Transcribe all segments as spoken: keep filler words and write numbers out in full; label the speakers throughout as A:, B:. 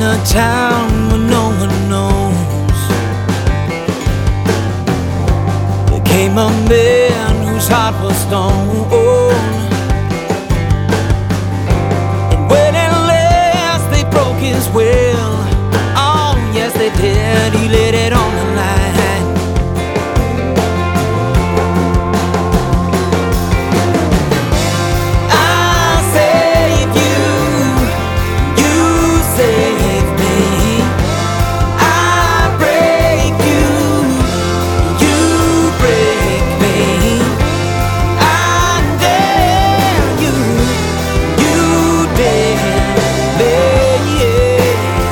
A: a town where no one knows, there came a man whose heart was stone. And when at last they broke his will, oh yes they did, he laid it on the line. I'll save you, you save me. I break you, you break me. I dare you, you dare me, yeah.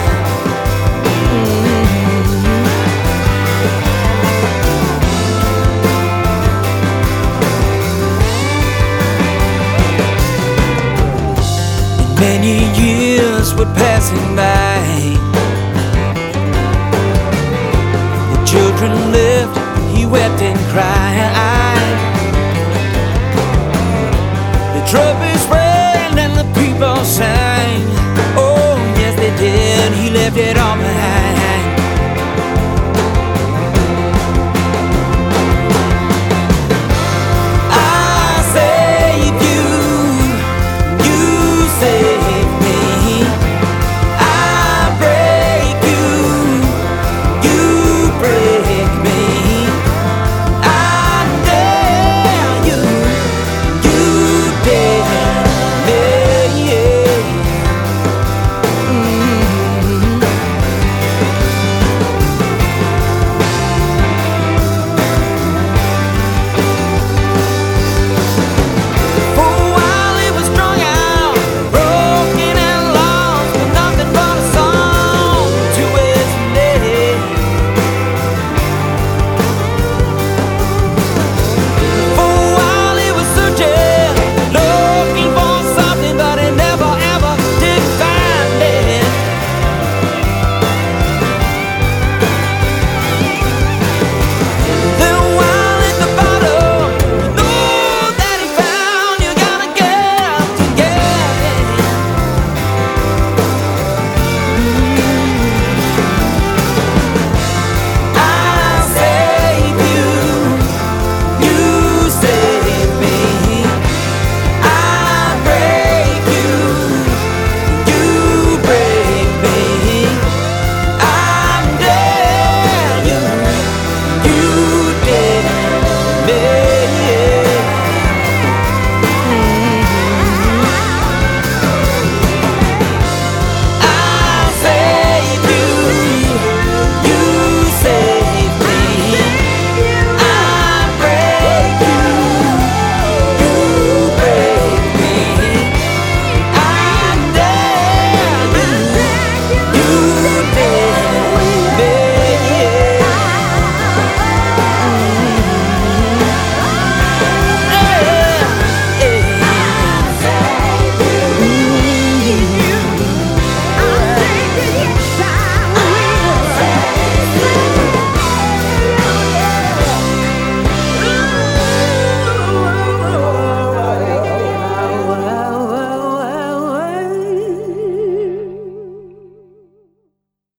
A: Many years were passing by. The children lived, he wept and cried. The trumpets rang and the people sang. Oh yes they did, he left it all behind.